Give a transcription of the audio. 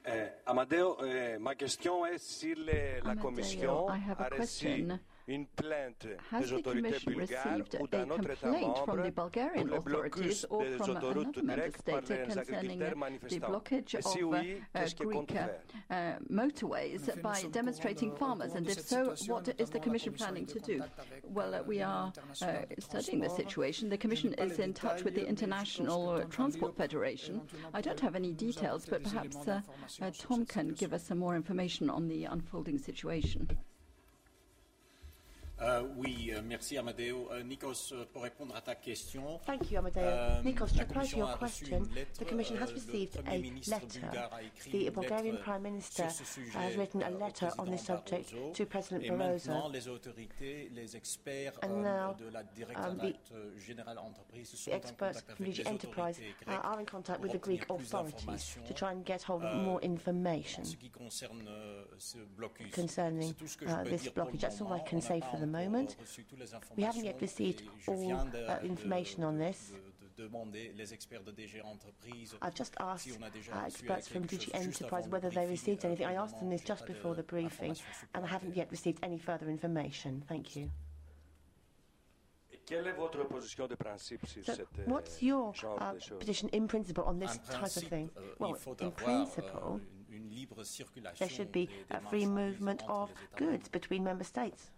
Amadeo, ma question est si la Commission a reçu une plainte des autorités bulgares ou d'un autre État membre pour le blocus des autoroutes grecques par les agriculteurs manifestants. Et si oui, qu'est-ce qu'ils comptent faire? Motorways by demonstrating farmers, and if so, what is the Commission planning to do? Well, we are studying the situation. The Commission is in touch with the International Transport Federation. I don't have any details, but perhaps Tom can give us some more information on the unfolding situation. Oui, merci Amadeo. Nikos, pour répondre à ta question. Thank you, Amadeo. Nikos, to reply to your question, the Commission has received a letter. The Bulgarian Prime Minister has written a letter on this subject to President Barroso. And now the experts from DG Enterprise are in contact with the Greek authorities to try and get hold of more information concerning this blockage. That's all I can say for the moment. We haven't yet received all information on this. I've just asked experts from DG Enterprise whether they received anything. I asked them this just before the briefing, and I haven't yet received any further information. Thank you. Quelle est votre position de principe sur cette what's your position in principle on this type of thing? Well, in principle, there should be a free movement of goods between member states.